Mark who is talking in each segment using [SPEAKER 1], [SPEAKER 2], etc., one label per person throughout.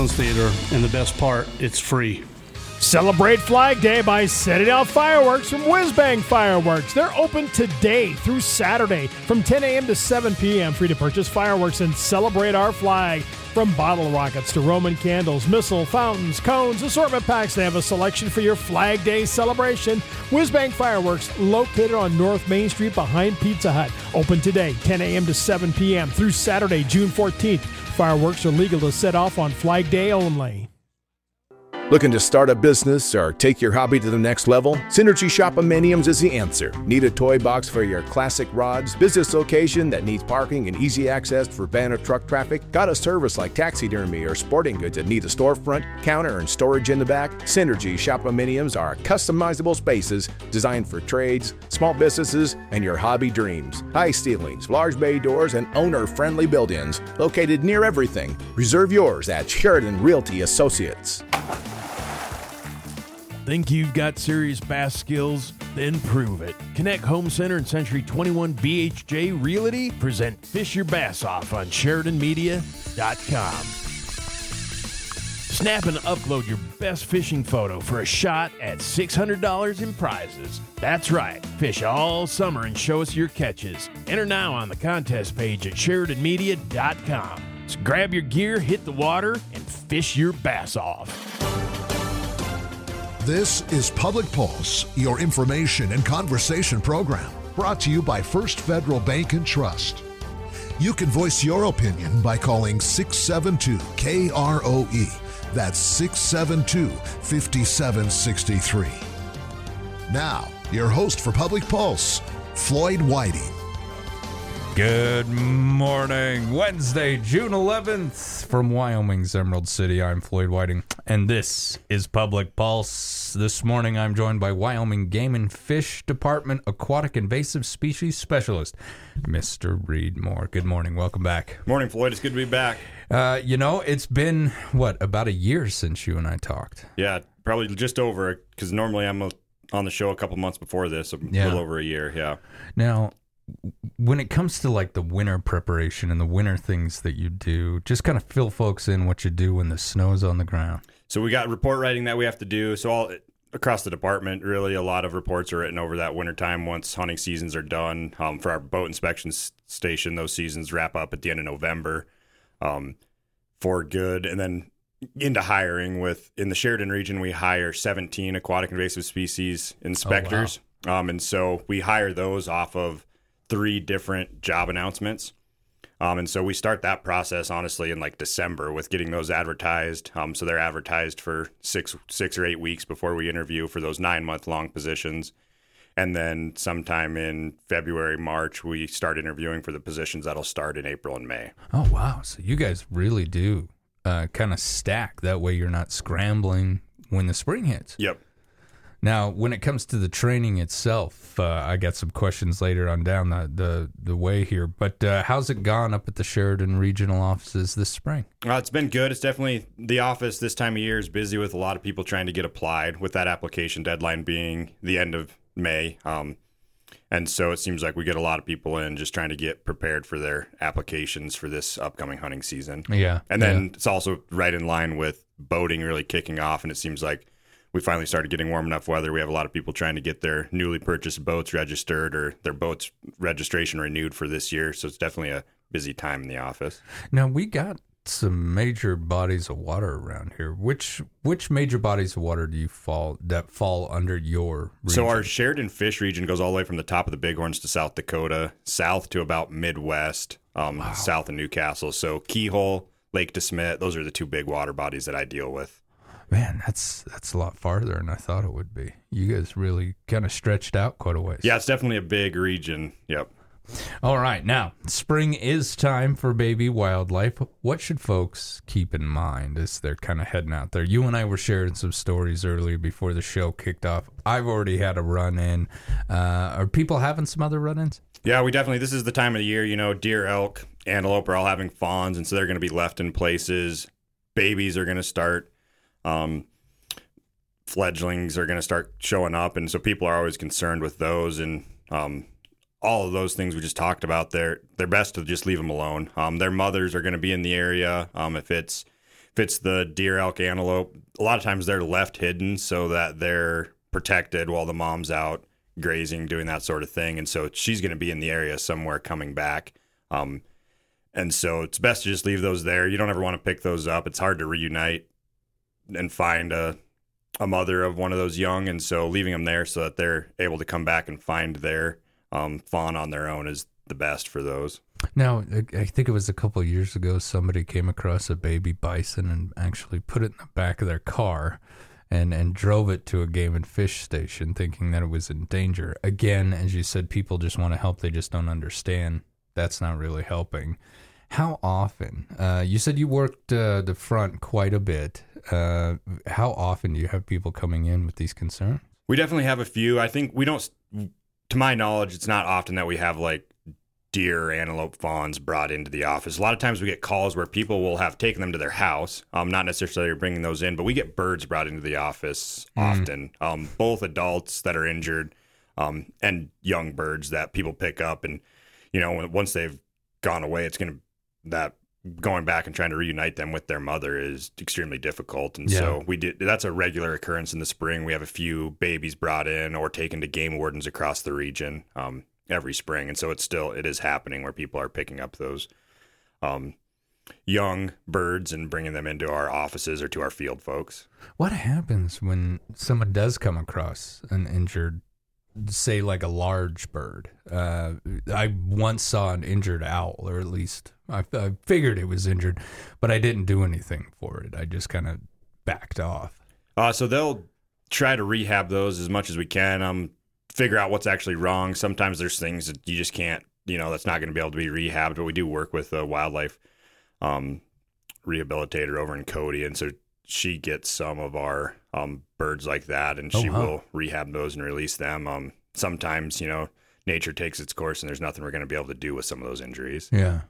[SPEAKER 1] Theater, and the best part, it's free.
[SPEAKER 2] Celebrate Flag Day by setting out fireworks from Whiz Bang Fireworks. They're open today through Saturday from 10 a.m. to 7 p.m. Free to purchase fireworks and celebrate our flag. From bottle rockets to Roman candles, missile, fountains, cones, assortment packs, they have a selection for your Flag Day celebration. Whiz Bang Fireworks, located on North Main Street behind Pizza Hut. Open today, 10 a.m. to 7 p.m. through Saturday, June 14th. Fireworks are legal to set off on Flag Day only.
[SPEAKER 3] Looking to start a business or take your hobby to the next level? Synergy Shop-A-Miniums is the answer. Need a toy box for your classic rods? Business location that needs parking and easy access for van or truck traffic? Got a service like taxidermy or sporting goods that need a storefront, counter, and storage in the back? Synergy Shop-A-Miniums are customizable spaces designed for trades, small businesses, and your hobby dreams. High ceilings, large bay doors, and owner-friendly build-ins located near everything. Reserve yours at Sheridan Realty Associates.
[SPEAKER 4] Think you've got serious bass skills? Then prove it. Connect Home Center and Century 21 BHJ Realty present Fish Your Bass Off on SheridanMedia.com. Snap and upload your best fishing photo for a shot at $600 in prizes. That's right. Fish all summer and show us your catches. Enter now on the contest page at SheridanMedia.com. So grab your gear, hit the water, and fish your bass off.
[SPEAKER 5] This is Public Pulse, your information and conversation program, brought to you by First Federal Bank and Trust. You can voice your opinion by calling 672-KROE. That's 672-5763. Now, your host for Public Pulse, Floyd Whiting.
[SPEAKER 6] Good morning. Wednesday, June 11th, from Wyoming's Emerald City. I'm Floyd Whiting, and this is Public Pulse. This morning, I'm joined by Wyoming Game and Fish Department Aquatic Invasive Species Specialist, Mr. Reed Moore. Good morning. Welcome back.
[SPEAKER 7] Morning, Floyd. It's good to be back.
[SPEAKER 6] It's been, about a year since you and I talked?
[SPEAKER 7] Yeah, probably just over, because normally I'm on the show a couple months before this, a little over a year, yeah.
[SPEAKER 6] Now, when it comes to like the winter preparation and the winter things that you do, just kind of fill folks in what you do when the snow's on the ground.
[SPEAKER 7] So we got report writing that we have to do. So all across the department, really a lot of reports are written over that winter time once hunting seasons are done. For our boat inspection station, those seasons wrap up at the end of November for good. And then into hiring in the Sheridan region, we hire 17 aquatic invasive species inspectors. Oh, wow. And so we hire those off of 3 different job announcements. And so we start that process, honestly, in like December with getting those advertised. So they're advertised for six or 8 weeks before we interview for those 9-month-long positions. And then sometime in February, March, we start interviewing for the positions that'll start in April and May.
[SPEAKER 6] Oh, wow. So you guys really do kind of stack. That way you're not scrambling when the spring hits.
[SPEAKER 7] Yep.
[SPEAKER 6] Now, when it comes to the training itself, I got some questions later on down the way here, but how's it gone up at the Sheridan Regional offices this spring?
[SPEAKER 7] It's been good. It's definitely, the office this time of year is busy with a lot of people trying to get applied, with that application deadline being the end of May. And so it seems like we get a lot of people in just trying to get prepared for their applications for this upcoming hunting season.
[SPEAKER 6] Yeah.
[SPEAKER 7] And then it's also right in line with boating really kicking off, and it seems like we finally started getting warm enough weather. We have a lot of people trying to get their newly purchased boats registered or their boats registration renewed for this year. So it's definitely a busy time in the office.
[SPEAKER 6] Now, we got some major bodies of water around here. Which major bodies of water do you fall under your region?
[SPEAKER 7] So our Sheridan Fish region goes all the way from the top of the Bighorns to South Dakota, south to about Midwest, south of Newcastle. So Keyhole, Lake DeSmet, those are the 2 big water bodies that I deal with.
[SPEAKER 6] Man, that's a lot farther than I thought it would be. You guys really kind of stretched out quite a ways.
[SPEAKER 7] Yeah, it's definitely a big region. Yep.
[SPEAKER 6] All right. Now, spring is time for baby wildlife. What should folks keep in mind as they're kind of heading out there? You and I were sharing some stories earlier before the show kicked off. I've already had a run-in. Are people having some other run-ins?
[SPEAKER 7] Yeah, this is the time of the year, deer, elk, antelope are all having fawns, and so they're going to be left in places. Babies are going to start. Fledglings are going to start showing up, and so people are always concerned with those, and all of those things we just talked about. They're best to just leave them alone. Their mothers are going to be in the area. If it's if it's the deer, elk, antelope, a lot of times they're left hidden so that they're protected while the mom's out grazing, doing that sort of thing. And so she's going to be in the area somewhere coming back. And so it's best to just leave those there. You don't ever want to pick those up. It's hard to reunite and find a mother of one of those young. And so leaving them there so that they're able to come back and find their fawn on their own is the best for those.
[SPEAKER 6] Now, I think it was a couple of years ago, somebody came across a baby bison and actually put it in the back of their car and drove it to a game and fish station thinking that it was in danger. Again, as you said, people just want to help. They just don't understand. That's not really helping. How often? You said you worked the front quite a bit. How often do you have people coming in with these concerns?
[SPEAKER 7] We definitely have a few. I think we don't, to my knowledge, it's not often that we have like deer or antelope fawns brought into the office. A lot of times we get calls where people will have taken them to their house, not necessarily bringing those in, but we get birds brought into the office often, both adults that are injured and young birds that people pick up. And, you know, once they've gone away, going back and trying to reunite them with their mother is extremely difficult. And so that's a regular occurrence in the spring. We have a few babies brought in or taken to game wardens across the region every spring. And so it is happening where people are picking up those young birds and bringing them into our offices or to our field folks.
[SPEAKER 6] What happens when someone does come across an injured, say like a large bird? I once saw an injured owl, or at least I figured it was injured, but I didn't do anything for it. I just kind of backed off.
[SPEAKER 7] So they'll try to rehab those as much as we can, figure out what's actually wrong. Sometimes there's things that you just can't, that's not going to be able to be rehabbed, but we do work with a wildlife rehabilitator over in Cody, and so she gets some of our birds like that, and she will rehab those and release them. Sometimes, nature takes its course, and there's nothing we're going to be able to do with some of those injuries.
[SPEAKER 6] Yeah.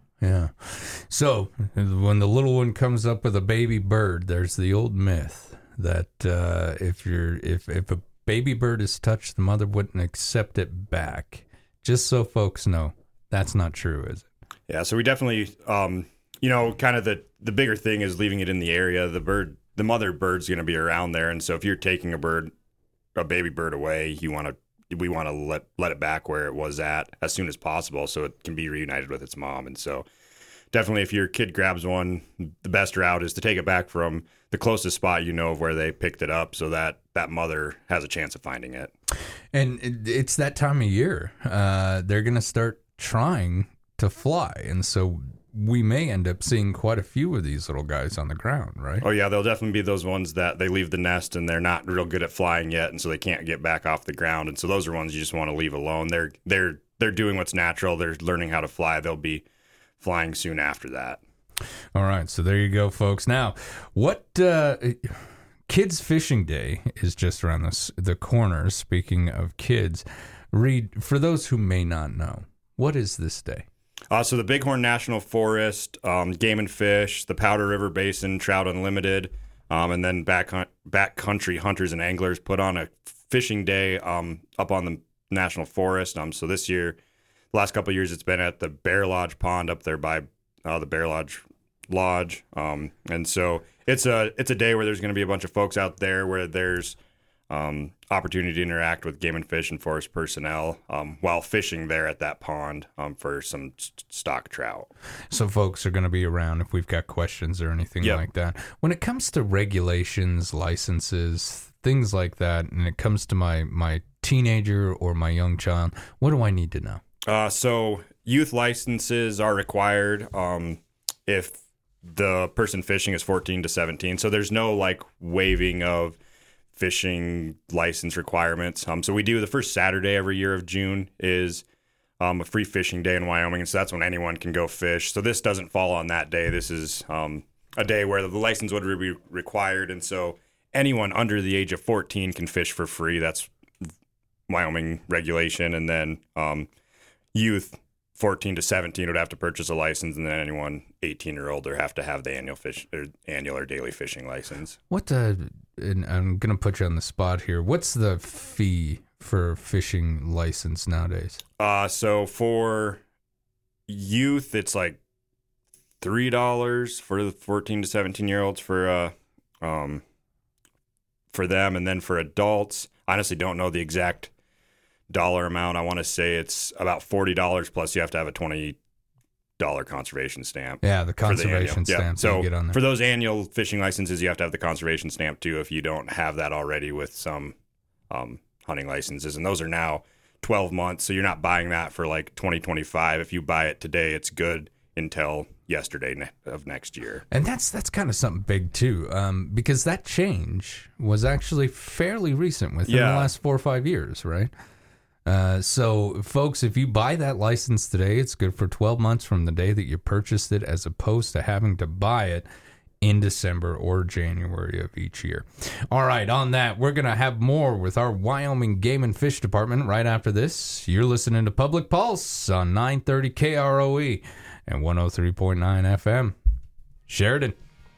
[SPEAKER 6] So when the little one comes up with a baby bird, there's the old myth that if a baby bird is touched, the mother wouldn't accept it back. Just so folks know, that's not true, is it?
[SPEAKER 7] Yeah. So we definitely, kind of the bigger thing is leaving it in the area. The mother bird's going to be around there, and so if you're taking a baby bird away, we want to let it back where it was at as soon as possible, so it can be reunited with its mom. And so, definitely, if your kid grabs one, the best route is to take it back from the closest spot of where they picked it up, so that mother has a chance of finding it.
[SPEAKER 6] And it's that time of year. They're going to start trying to fly, and so we may end up seeing quite a few of these little guys on the ground, right?
[SPEAKER 7] Oh, yeah, they'll definitely be those ones that they leave the nest and they're not real good at flying yet, and so they can't get back off the ground. And so those are ones you just want to leave alone. They're doing what's natural. They're learning how to fly. They'll be flying soon after that.
[SPEAKER 6] All right, so there you go, folks. Now, what Kids Fishing Day is just around the corner. Speaking of kids, Reed, for those who may not know, what is this day?
[SPEAKER 7] So the Bighorn National Forest, Game and Fish, the Powder River Basin, Trout Unlimited, and then backcountry hunters and anglers put on a fishing day up on the National Forest. So this year, the last couple of years, it's been at the Bear Lodge Pond up there by the Bear Lodge Lodge. And so it's a day where there's going to be a bunch of folks out there where there's opportunity to interact with game and fish and forest personnel while fishing there at that pond for some stock trout.
[SPEAKER 6] So folks are going to be around if we've got questions or anything like that. When it comes to regulations, licenses, things like that, and it comes to my teenager or my young child, what do I need to know?
[SPEAKER 7] So youth licenses are required if the person fishing is 14 to 17. So there's no waiving of fishing license requirements. So we do the first Saturday every year of June is a free fishing day in Wyoming, and so that's when anyone can go fish. So this doesn't fall on that day. This is a day where the license would be required, and so anyone under the age of 14 can fish for free. That's Wyoming regulation, and then youth 14 to 17 would have to purchase a license, and then anyone 18 or older have to have the annual or daily fishing license.
[SPEAKER 6] And I'm going to put you on the spot here. What's the fee for fishing license nowadays?
[SPEAKER 7] So for youth, it's $3 for the 14 to 17-year-olds for them, and then for adults, I honestly don't know the exact dollar amount. I want to say it's about $40 plus you have to have a $20 conservation stamp.
[SPEAKER 6] Yeah, the conservation stamp.
[SPEAKER 7] So
[SPEAKER 6] you get on there.
[SPEAKER 7] for those annual fishing licenses, you have to have the conservation stamp too if you don't have that already with some hunting licenses. And those are now 12 months, so you're not buying that for like 2025. If you buy it today, it's good until yesterday of next year.
[SPEAKER 6] And that's kind of something big too, because that change was actually fairly recent, within the last 4 or 5 years, right? So, folks, if you buy that license today, it's good for 12 months from the day that you purchased it, as opposed to having to buy it in December or January of each year. All right, on that, we're going to have more with our Wyoming Game and Fish Department right after this. You're listening to Public Pulse on 930 KROE and 103.9 FM. Sheridan.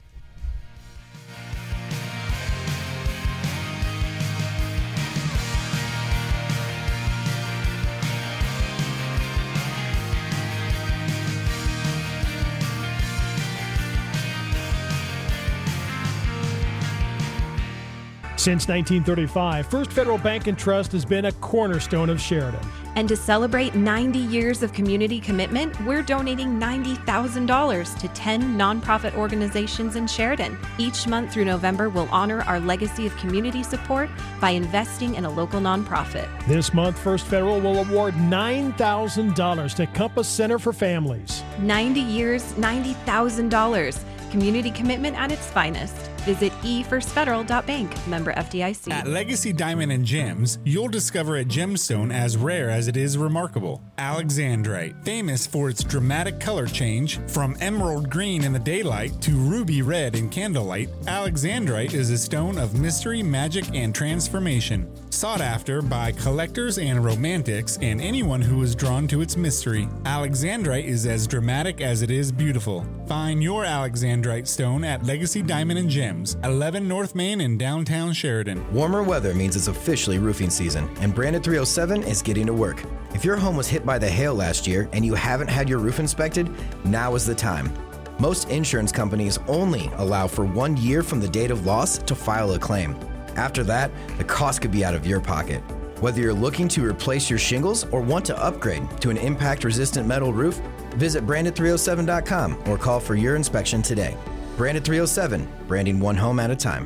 [SPEAKER 2] Since 1935, First Federal Bank and Trust has been a cornerstone of Sheridan.
[SPEAKER 8] And to celebrate 90 years of community commitment, we're donating $90,000 to 10 nonprofit organizations in Sheridan. Each month through November, we'll honor our legacy of community support by investing in a local nonprofit.
[SPEAKER 2] This month, First Federal will award $9,000 to Compass Center for Families.
[SPEAKER 8] 90 years, $90,000. Community commitment at its finest. Visit efirstfederal.bank, member FDIC.
[SPEAKER 9] At Legacy Diamond and Gems, you'll discover a gemstone as rare as it is remarkable. Alexandrite, famous for its dramatic color change from emerald green in the daylight to ruby red in candlelight. Alexandrite is a stone of mystery, magic, and transformation. Sought after by collectors and romantics and anyone who is drawn to its mystery. Alexandrite is as dramatic as it is beautiful. Find your Alexandrite stone at Legacy Diamond and Gems, 11 North Main in downtown Sheridan.
[SPEAKER 10] Warmer weather means it's officially roofing season, and Branded 307 is getting to work. If your home was hit by the hail last year and you haven't had your roof inspected, now is the time. Most insurance companies only allow for 1 year from the date of loss to file a claim. After that, the cost could be out of your pocket. Whether you're looking to replace your shingles or want to upgrade to an impact-resistant metal roof, visit branded307.com or call for your inspection today. Branded 307, branding one home at a time.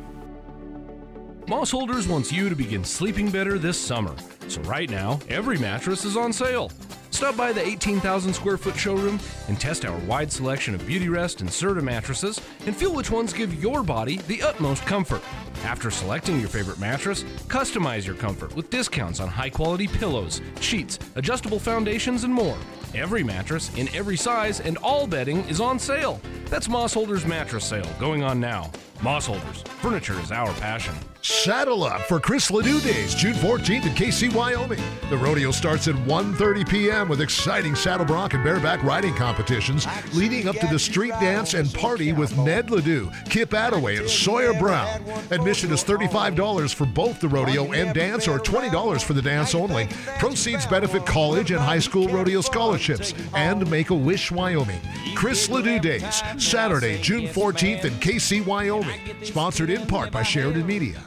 [SPEAKER 11] Moss Holders wants you to begin sleeping better this summer. So right now, every mattress is on sale. Stop by the 18,000 square foot showroom and test our wide selection of Beautyrest and Serta mattresses and feel which ones give your body the utmost comfort. After selecting your favorite mattress, customize your comfort with discounts on high-quality pillows, sheets, adjustable foundations, and more. Every mattress in every size and all bedding is on sale. That's Moss Holders Mattress Sale going on now. Moss Holders, furniture is our passion.
[SPEAKER 5] Saddle up for Chris Ledoux Days, June 14th in KC, Wyoming. The rodeo starts at 1:30 p.m. with exciting saddle bronc and bareback riding competitions leading up to the street dance and party with Ned Ledoux, Kip Attaway, and Sawyer Brown. Admission is $35 for both the rodeo and dance, or $20 for the dance only. Proceeds benefit college and high school rodeo scholarships and Make-A-Wish Wyoming. Chris Ledoux Days, Saturday, June 14th in KC, Wyoming. Sponsored in part by Sheridan Media.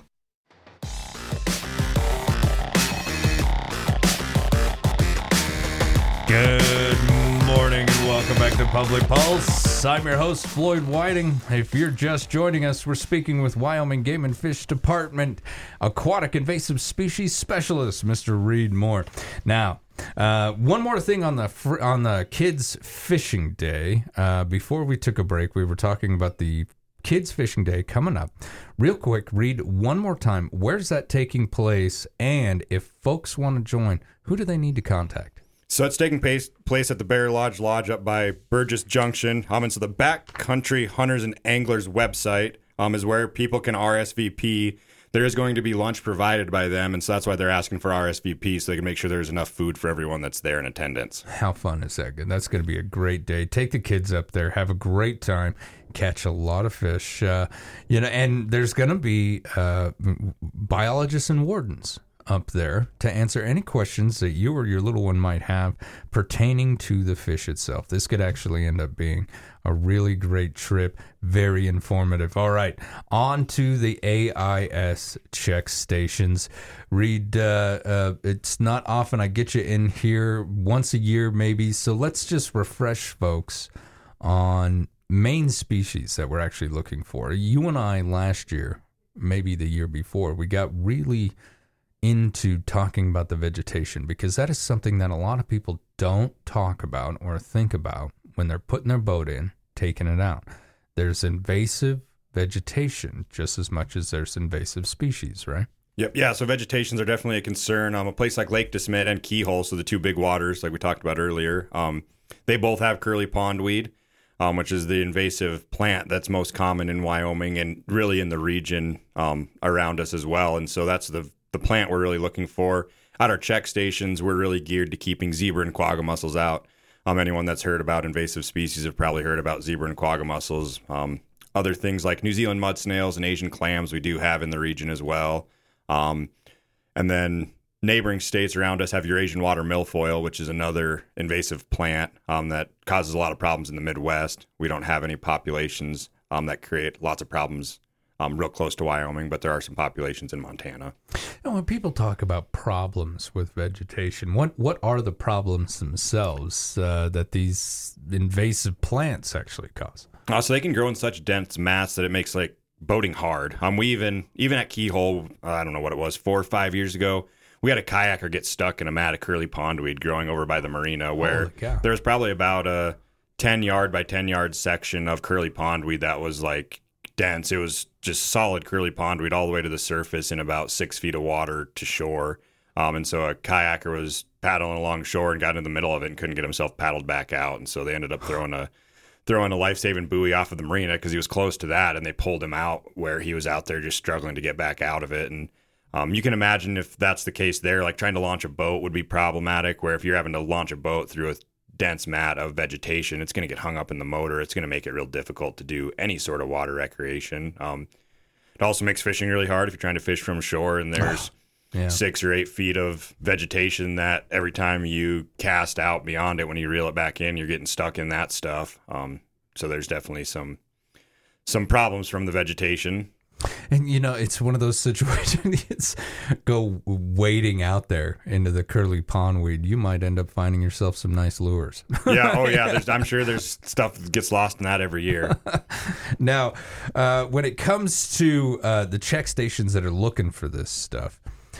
[SPEAKER 6] Good morning and welcome back to Public Pulse. I'm your host, Floyd Whiting. If you're just joining us, we're speaking with Wyoming Game and Fish Department Aquatic Invasive Species Specialist, Mr. Reed Moore. Now, one more thing on the Kids Fishing Day. Before we took a break, we were talking about the Kids Fishing Day coming up. Real quick, Reed, one more time, where's that taking place? And if folks want to join, who do they need to contact?
[SPEAKER 7] So it's taking place at the Bear Lodge up by Burgess Junction. So the Backcountry Hunters and Anglers website is where people can RSVP. There is going to be lunch provided by them, and so that's why they're asking for RSVP, so they can make sure there's enough food for everyone that's there in attendance.
[SPEAKER 6] How fun is that? That's going to be a great day. Take the kids up there, have a great time, catch a lot of fish, and there's going to be biologists and wardens up there to answer any questions that you or your little one might have pertaining to the fish itself. This could actually end up being a really great trip, very informative. All right, on to the AIS check stations. Reed, it's not often I get you in here, once a year maybe, so let's just refresh folks on main species that we're actually looking for. You and I last year, maybe the year before, we got really into talking about the vegetation, because that is something that a lot of people don't talk about or think about when they're putting their boat in, taking it out. There's invasive vegetation just as much as there's invasive species, right?
[SPEAKER 7] Yep. Yeah. So vegetations are definitely a concern. A place like Lake DeSmet and Keyhole, so the two big waters like we talked about earlier, they both have curly pondweed, which is the invasive plant that's most common in Wyoming and really in the region around us as well. And so that's the plant we're really looking for. At our check stations, we're really geared to keeping zebra and quagga mussels out. Anyone that's heard about invasive species have probably heard about zebra and quagga mussels. Other things like New Zealand mud snails and Asian clams we do have in the region as well. And then neighboring states around us have Eurasian water milfoil, which is another invasive plant that causes a lot of problems in the Midwest. We don't have any populations that create lots of problems real close to Wyoming, but there are some populations in Montana.
[SPEAKER 6] And when people talk about problems with vegetation, what are the problems themselves that these invasive plants actually cause?
[SPEAKER 7] So they can grow in such dense mass that it makes like boating hard. We even at Keyhole, I don't know what it was, 4 or 5 years ago, we had a kayaker get stuck in a mat of curly pondweed growing over by the marina, where there was probably about a 10-yard by 10-yard section of curly pondweed that was like dense. It was just solid curly pondweed all the way to the surface in about 6 feet of water to shore. And so a kayaker was paddling along shore and got in the middle of it and couldn't get himself paddled back out. And so they ended up throwing a life-saving buoy off of the marina because he was close to that, and they pulled him out where he was out there just struggling to get back out of it. And you can imagine if that's the case there, like trying to launch a boat would be problematic, where if you're having to launch a boat through a dense mat of vegetation, it's going to get hung up in the motor. It's going to make it real difficult to do any sort of water recreation. It also makes fishing really hard if you're trying to fish from shore and there's 6 or 8 feet of vegetation that every time you cast out beyond it, when you reel it back in, you're getting stuck in that stuff. So there's definitely some problems from the vegetation.
[SPEAKER 6] And, it's one of those situations, it's go wading out there into the curly pondweed. You might end up finding yourself some nice lures.
[SPEAKER 7] Yeah. Oh, yeah. I'm sure there's stuff that gets lost in that every year.
[SPEAKER 6] Now, when it comes to the check stations that are looking for this stuff,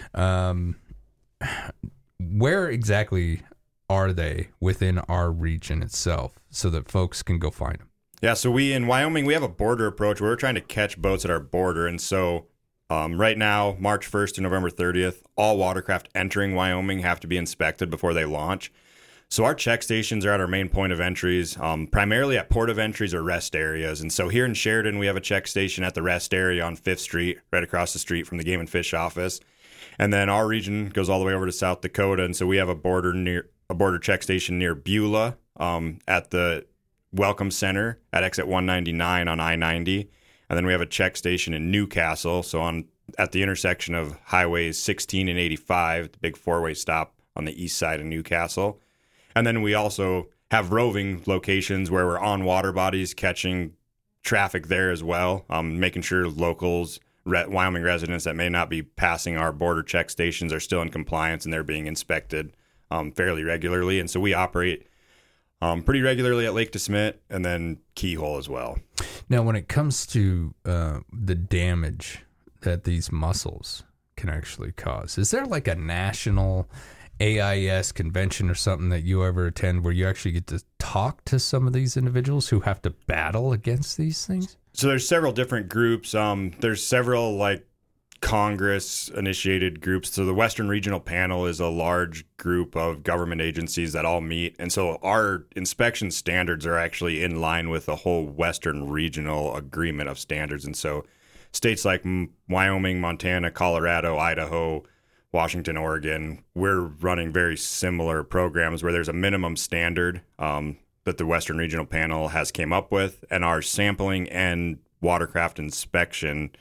[SPEAKER 6] where exactly are they within our region itself so that folks can go find them?
[SPEAKER 7] Yeah, so in Wyoming, we have a border approach where we're trying to catch boats at our border. And so right now, March 1st to November 30th, all watercraft entering Wyoming have to be inspected before they launch. So our check stations are at our main point of entries, primarily at port of entries or rest areas. And so here in Sheridan, we have a check station at the rest area on 5th Street, right across the street from the Game and Fish office. And then our region goes all the way over to South Dakota. And so we have a border check station near Beulah at the Welcome Center at exit 199 on I-90. And then we have a check station in Newcastle, so at the intersection of highways 16 and 85, the big four-way stop on the east side of Newcastle. And then we also have roving locations where we're on water bodies catching traffic there as well, making sure locals, Wyoming residents that may not be passing our border check stations are still in compliance and they're being inspected fairly regularly. And so we operate pretty regularly at Lake DeSmet and then Keyhole as well.
[SPEAKER 6] Now, when it comes to the damage that these mussels can actually cause, is there like a national AIS convention or something that you ever attend where you actually get to talk to some of these individuals who have to battle against these things?
[SPEAKER 7] So there's several different groups. There's several like Congress-initiated groups. So the Western Regional Panel is a large group of government agencies that all meet. And so our inspection standards are actually in line with the whole Western Regional Agreement of Standards. And so states like Wyoming, Montana, Colorado, Idaho, Washington, Oregon, we're running very similar programs where there's a minimum standard that the Western Regional Panel has came up with. And our sampling and watercraft inspection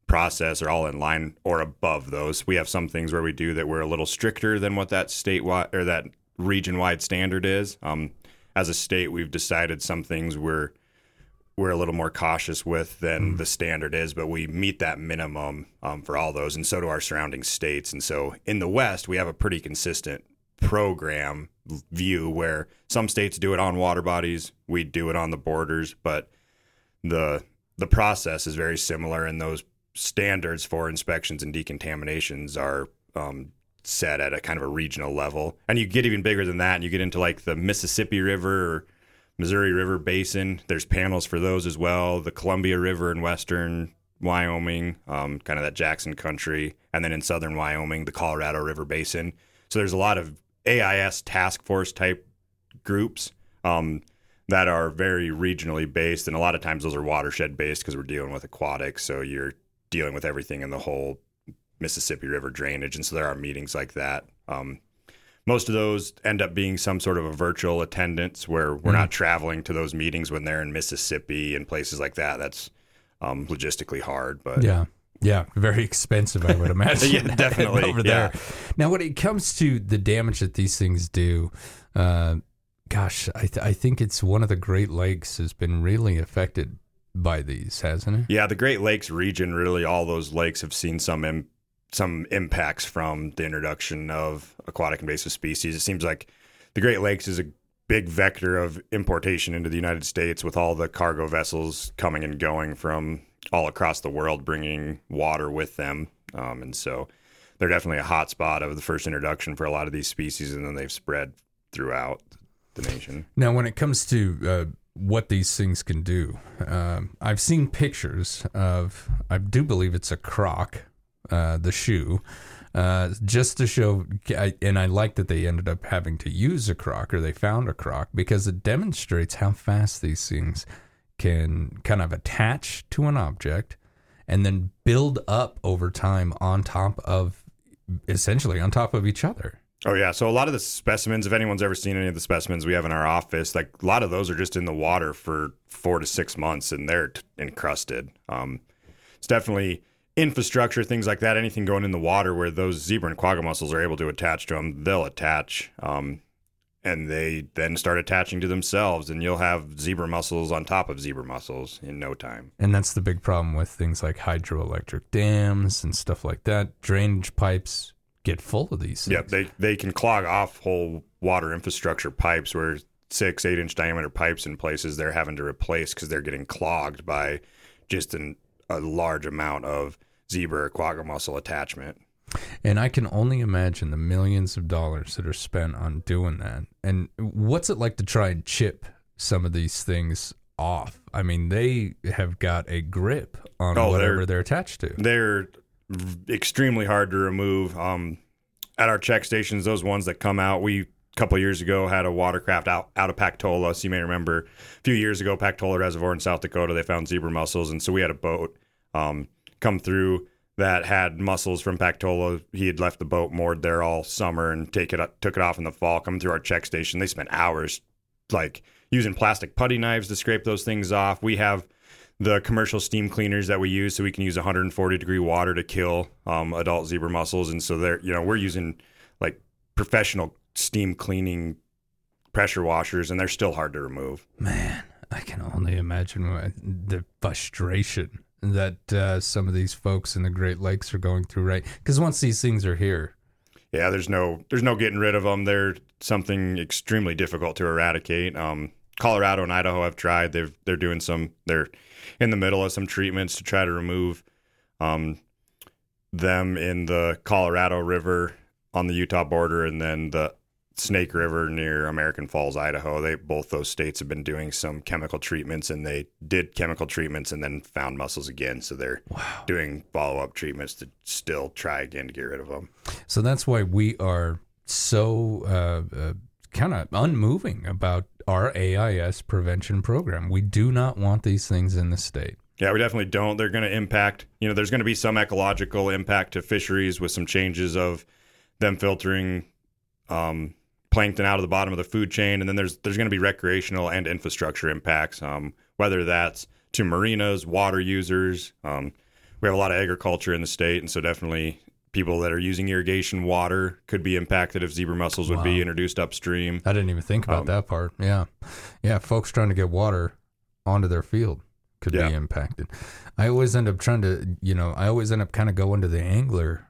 [SPEAKER 7] process are all in line or above those. We have some things where we do that we're a little stricter than what that statewide or that region-wide standard is. As a state, we've decided some things we're a little more cautious with than the standard is, but we meet that minimum for all those, and so do our surrounding states. And so in the West, we have a pretty consistent program view where some states do it on water bodies, we do it on the borders, but the process is very similar, and those standards for inspections and decontaminations are set at a kind of a regional level. And you get even bigger than that, and you get into like the Mississippi River or Missouri River Basin. There's panels for those as well. The Columbia River in western Wyoming, kind of that Jackson country, and then in southern Wyoming, the Colorado River Basin. So there's a lot of AIS task force type groups that are very regionally based, and a lot of times those are watershed based because we're dealing with aquatics, so you're dealing with everything in the whole Mississippi River drainage, and so there are meetings like that. Most of those end up being some sort of a virtual attendance where we're not traveling to those meetings when they're in Mississippi and places like that. That's logistically hard, but
[SPEAKER 6] yeah, very expensive, I would imagine.
[SPEAKER 7] Yeah, definitely
[SPEAKER 6] over there. Now, when it comes to the damage that these things do, gosh, I think it's one of the Great Lakes has been really affected by these, hasn't it?
[SPEAKER 7] Yeah, the Great Lakes region, really, all those lakes have seen some impacts from the introduction of aquatic invasive species. It seems like the Great Lakes is a big vector of importation into the United States, with all the cargo vessels coming and going from all across the world, bringing water with them. And so they're definitely a hot spot of the first introduction for a lot of these species, and then they've spread throughout the nation.
[SPEAKER 6] Now, when it comes to what these things can do, I've seen pictures of, I do believe it's a croc, the shoe, just to show, and I like that they ended up having to use a croc, or they found a croc, because it demonstrates how fast these things can kind of attach to an object and then build up over time essentially on top of each other.
[SPEAKER 7] Oh, yeah. So a lot of the specimens, if anyone's ever seen any of the specimens we have in our office, like a lot of those are just in the water for 4 to 6 months, and they're encrusted. It's definitely infrastructure, things like that, anything going in the water where those zebra and quagga mussels are able to attach to them, they'll attach, and they then start attaching to themselves, and you'll have zebra mussels on top of zebra mussels in no time.
[SPEAKER 6] And that's the big problem with things like hydroelectric dams and stuff like that. Drainage pipes get full of these things.
[SPEAKER 7] Yeah, they can clog off whole water infrastructure pipes where 6-8 inch diameter pipes in places they're having to replace because they're getting clogged by just a large amount of zebra or quagga mussel attachment.
[SPEAKER 6] And I can only imagine the millions of dollars that are spent on doing that. And what's it like to try and chip some of these things off? I mean, they have got a grip on whatever they're attached to.
[SPEAKER 7] They're extremely hard to remove. At our check stations, those ones that come out, we a couple of years ago had a watercraft out of Pactola. So you may remember a few years ago, Pactola Reservoir in South Dakota, they found zebra mussels. And so we had a boat come through that had mussels from Pactola. He had left the boat moored there all summer and took it off in the fall. Coming through our check station, they spent hours like using plastic putty knives to scrape those things off. We have the commercial steam cleaners that we use, so we can use 140 degree water to kill adult zebra mussels. And so we're using like professional steam cleaning pressure washers, and they're still hard to remove.
[SPEAKER 6] Man, I can only imagine the frustration that some of these folks in the Great Lakes are going through, right? Because once these things are here,
[SPEAKER 7] yeah, there's no getting rid of them. They're something extremely difficult to eradicate. Colorado and Idaho have tried. They're in the middle of some treatments to try to remove them in the Colorado River on the Utah border, and then the Snake River near American Falls, Idaho. Both those states have been doing some chemical treatments, and they did chemical treatments and then found mussels again. So they're doing follow-up treatments to still try again to get rid of them.
[SPEAKER 6] So that's why we are so kind of unmoving about our AIS prevention program. We do not want these things in the state.
[SPEAKER 7] Yeah, we definitely don't. They're going to impact, there's going to be some ecological impact to fisheries with some changes of them filtering plankton out of the bottom of the food chain, and then there's going to be recreational and infrastructure impacts, whether that's to marinas, water users. we have a lot of agriculture in the state, and so definitely people that are using irrigation water could be impacted if zebra mussels would be introduced upstream.
[SPEAKER 6] I didn't even think about that part. Yeah. Folks trying to get water onto their field could be impacted. I always end up kind of going to the angler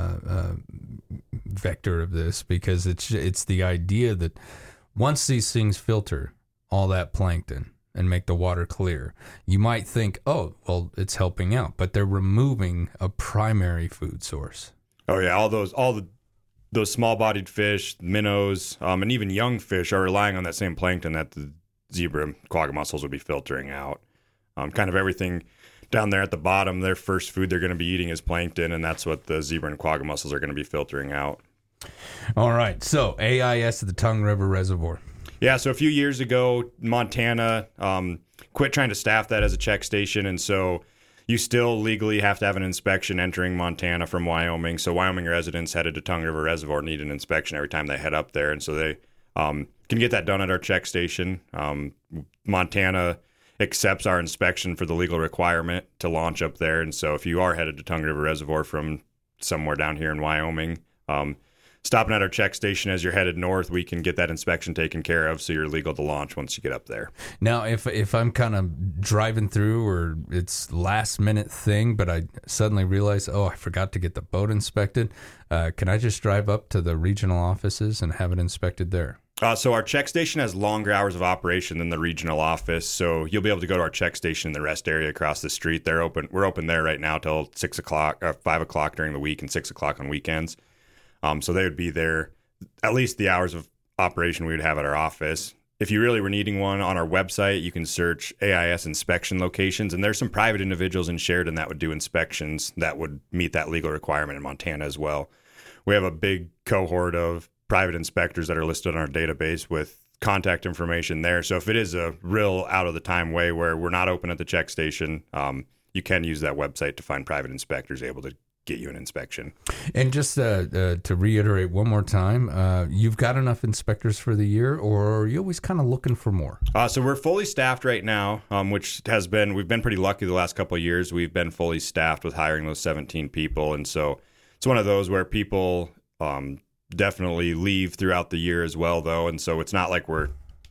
[SPEAKER 6] vector of this, because it's the idea that once these things filter all that plankton and make the water clear, you might think, oh, well, it's helping out, but they're removing a primary food source.
[SPEAKER 7] Oh yeah, all those small-bodied fish, minnows, and even young fish are relying on that same plankton that the zebra and quagga mussels would be filtering out. Kind of everything down there at the bottom, their first food they're going to be eating is plankton, and that's what the zebra and quagga mussels are going to be filtering out.
[SPEAKER 6] All right, so AIS at the Tongue River Reservoir.
[SPEAKER 7] Yeah, so a few years ago, Montana quit trying to staff that as a check station, and so you still legally have to have an inspection entering Montana from Wyoming. So Wyoming residents headed to Tongue River Reservoir need an inspection every time they head up there, and so they can get that done at our check station. Montana accepts our inspection for the legal requirement to launch up there, and so if you are headed to Tongue River Reservoir from somewhere down here in Wyoming, stopping at our check station as you're headed north, we can get that inspection taken care of so you're legal to launch once you get up there.
[SPEAKER 6] Now, if I'm kind of driving through or it's last minute thing, but I suddenly realize, I forgot to get the boat inspected, can I just drive up to the regional offices and have it inspected there?
[SPEAKER 7] So our check station has longer hours of operation than the regional office, so you'll be able to go to our check station in the rest area across the street. We're open there right now till 6 o'clock, or 5 o'clock during the week and 6 o'clock on weekends. So they would be there at least the hours of operation we would have at our office. If you really were needing one, on our website, you can search AIS inspection locations, and there's some private individuals in Sheridan that would do inspections that would meet that legal requirement in Montana as well. We have a big cohort of private inspectors that are listed on our database with contact information there. So if it is a real out-of-the-time way where we're not open at the check station, you can use that website to find private inspectors able to get you an inspection.
[SPEAKER 6] And just to reiterate one more time, you've got enough inspectors for the year, or are you always kind of looking for more?
[SPEAKER 7] So we're fully staffed right now, which we've been pretty lucky the last couple of years. We've been fully staffed with hiring those 17 people. And so it's one of those where people definitely leave throughout the year as well, though. And so it's not like we're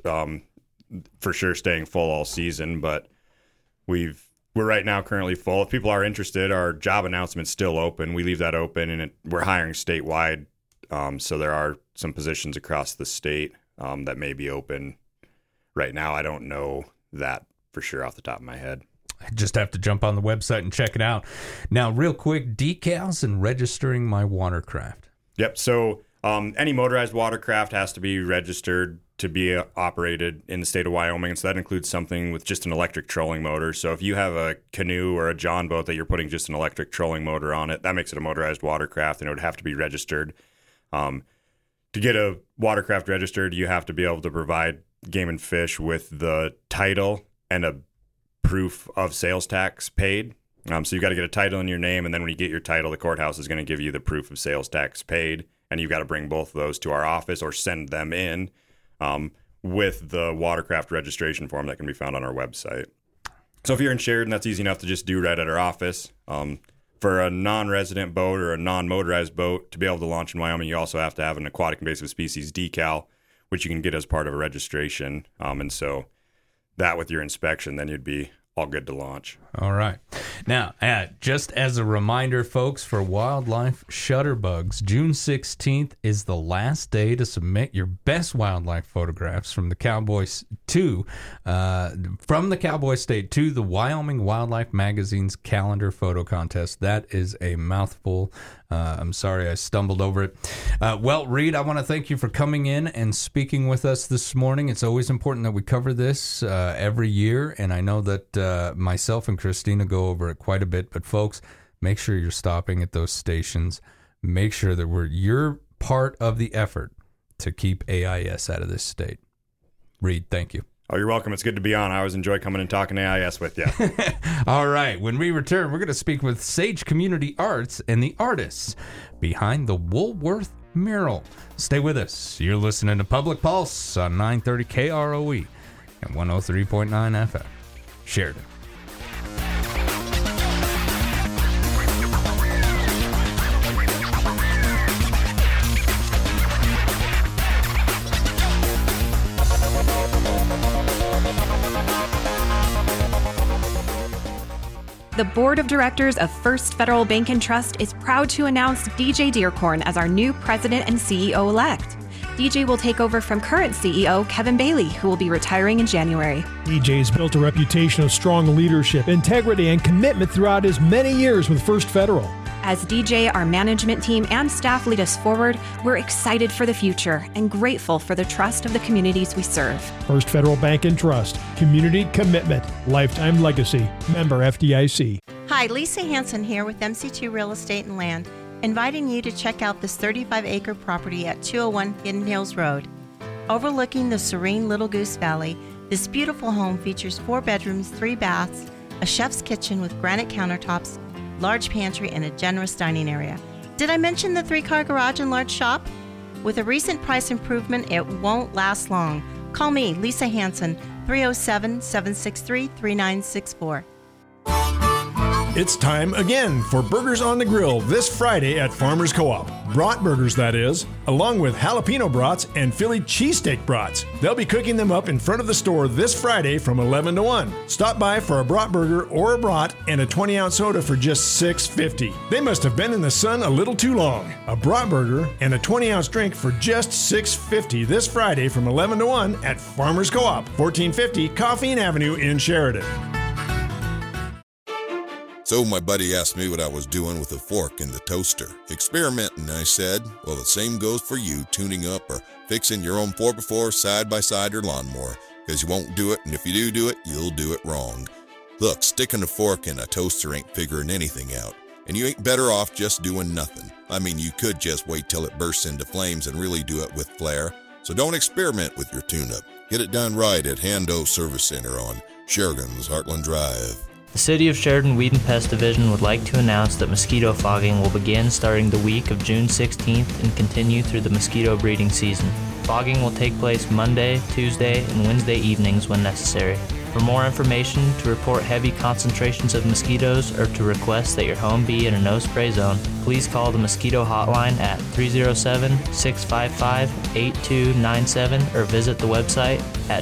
[SPEAKER 7] for sure staying full all season, but we're right now currently full. If people are interested, our job announcement's still open. We leave that open, and we're hiring statewide. So there are some positions across the state that may be open right now. I don't know that for sure off the top of my head.
[SPEAKER 6] I just have to jump on the website and check it out. Now, real quick, decals and registering my watercraft.
[SPEAKER 7] Yep. So any motorized watercraft has to be registered to be operated in the state of Wyoming. And so that includes something with just an electric trolling motor. So if you have a canoe or a John boat that you're putting just an electric trolling motor on it, that makes it a motorized watercraft, and it would have to be registered. To get a watercraft registered, you have to be able to provide Game and Fish with the title and a proof of sales tax paid. So you've got to get a title in your name, and then when you get your title, the courthouse is going to give you the proof of sales tax paid, and you've got to bring both of those to our office or send them in with the watercraft registration form that can be found on our website. So if you're in Sheridan, that's easy enough to just do right at our office. For a non-resident boat or a non-motorized boat to be able to launch in Wyoming, you also have to have an aquatic invasive species decal, which you can get as part of a registration. And so that with your inspection, then you'd be all good to launch.
[SPEAKER 6] All right. Now, just as a reminder, folks, for Wildlife Shutterbugs, June 16th is the last day to submit your best wildlife photographs from the Cowboy State to the Wyoming Wildlife Magazine's calendar photo contest. That is a mouthful. I'm sorry I stumbled over it. Well, Reed, I want to thank you for coming in and speaking with us this morning. It's always important that we cover this every year, and I know that myself and Christina go over it quite a bit. But folks, make sure you're stopping at those stations. Make sure that you're part of the effort to keep AIS out of this state. Reed, thank you.
[SPEAKER 7] Oh, you're welcome. It's good to be on. I always enjoy coming and talking AIS with you.
[SPEAKER 6] All right. When we return, we're going to speak with Sage Community Arts and the artists behind the Woolworth mural. Stay with us. You're listening to Public Pulse on 930 KROE and 103.9 FM. Sheridan.
[SPEAKER 8] The Board of Directors of First Federal Bank and Trust is proud to announce DJ Dearcorn as our new president and CEO-elect. DJ will take over from current CEO Kevin Bailey, who will be retiring in January.
[SPEAKER 2] DJ's built a reputation of strong leadership, integrity, and commitment throughout his many years with First Federal.
[SPEAKER 8] As DJ, our management team, and staff lead us forward, we're excited for the future and grateful for the trust of the communities we serve.
[SPEAKER 2] First Federal Bank and Trust. Community commitment. Lifetime legacy. Member FDIC.
[SPEAKER 12] Hi, Lisa Hanson here with MC2 Real Estate and Land, inviting you to check out this 35-acre property at 201 Hidden Hills Road. Overlooking the serene Little Goose Valley, this beautiful home features 4 bedrooms, 3 baths, a chef's kitchen with granite countertops, large pantry, and a generous dining area. Did I mention the 3-car garage and large shop? With a recent price improvement, it won't last long. Call me, Lisa Hanson, 307-763-3964.
[SPEAKER 13] It's time again for Burgers on the Grill this Friday at Farmers Co-op. Brat burgers, that is, along with jalapeno brats and Philly cheesesteak brats. They'll be cooking them up in front of the store this Friday from 11 to 1. Stop by for a brat burger or a brat and a 20-ounce soda for just $6.50. They must have been in the sun a little too long. A brat burger and a 20-ounce drink for just $6.50 this Friday from 11 to 1 at Farmers Co-op, 1450 Coffeen Avenue in Sheridan.
[SPEAKER 14] So my buddy asked me what I was doing with the fork in the toaster. Experimenting, I said. Well, the same goes for you tuning up or fixing your own 4x4 side-by-side or lawnmower, because you won't do it, and if you do it, you'll do it wrong. Look, sticking a fork in a toaster ain't figuring anything out, and you ain't better off just doing nothing. I mean, you could just wait till it bursts into flames and really do it with flair. So don't experiment with your tune-up. Get it done right at Hando Service Center on Sheridan's Heartland Drive.
[SPEAKER 15] The City of Sheridan Weed and Pest Division would like to announce that mosquito fogging will begin starting the week of June 16th and continue through the mosquito breeding season. Fogging will take place Monday, Tuesday, and Wednesday evenings when necessary. For more information, to report heavy concentrations of mosquitoes, or to request that your home be in a no-spray zone, please call the mosquito hotline at 307-655-8297 or visit the website at